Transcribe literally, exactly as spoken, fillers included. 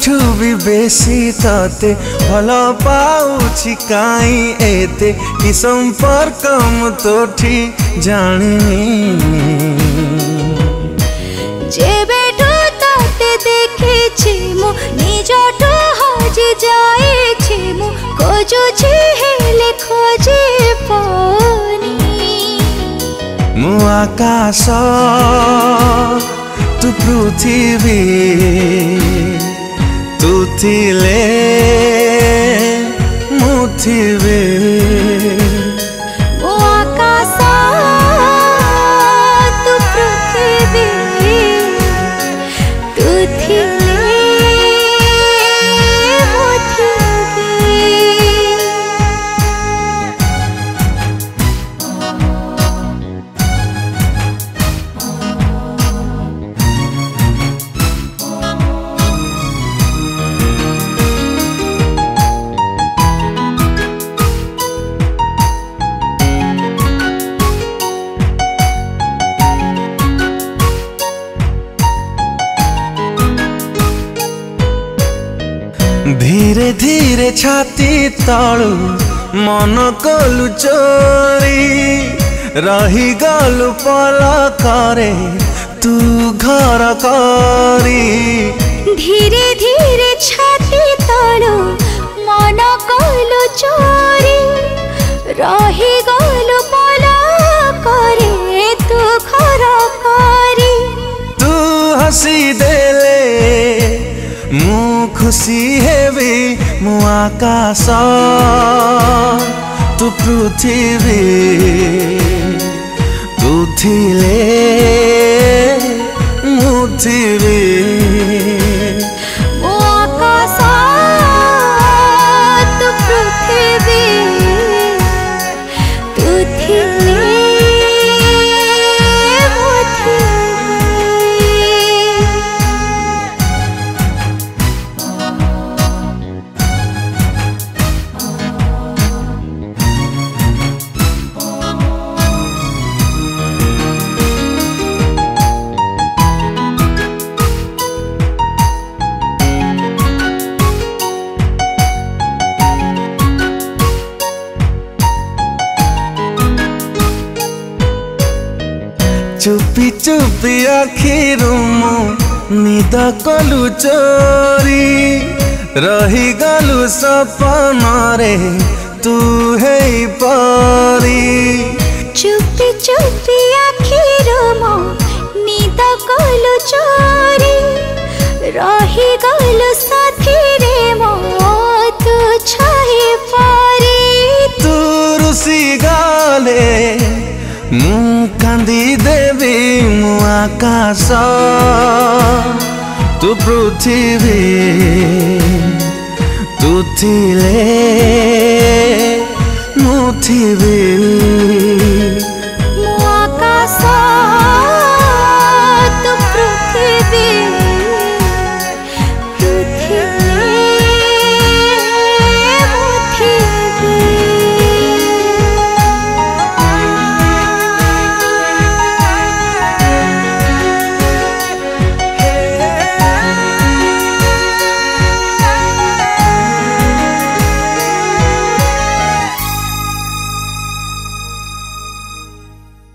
सबुठु भी बेसी तते भल पाउछि काई एते कि संपर्क मु तोठी जानिनी जेबेठु तते देखिछि मु निजठु हजि जाइछि मु खोजुछि हेले खोजि पाउनी मु आकाश तू पृथ्वी तू थिले मु थिबे मु आकाश तू पृथ्वी तू थिले मु थिबे। धीरे धीरे छाती तलु मन कलु चोरी रही गलु पल करे तू घर करी धीरे धीरे छाती तलु मन कलु चोरी रही गलु पल करे तू घर करी तू हसी देले मु खुशी हेबी मु आकाश तू पृथ्वी तू थिले मु थिबी मु आकाश तू पृथ्वी तू थिले मु थिबी। चुपी चुपी आखिरु मु निद कलु चोरी रही गलु सपन रे तू है परी चुपी चुपी आखिरु मु निद कलु चोरी रही गलु साथी रे मो तू छाई पारी तू रुसी गले मु कांदी देवी मु आकाश तू पृथ्वी तू थिले मु थिबी।